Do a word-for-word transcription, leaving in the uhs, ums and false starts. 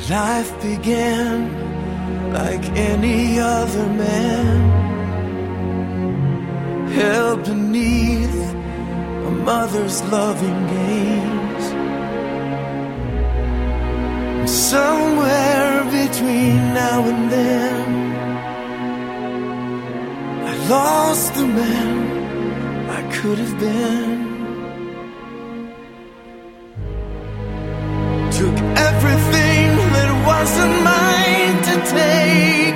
Life began like any other man, held beneath a mother's loving gaze. And somewhere between now and then, I lost the man I could have been. Took everything that wasn't mine to take,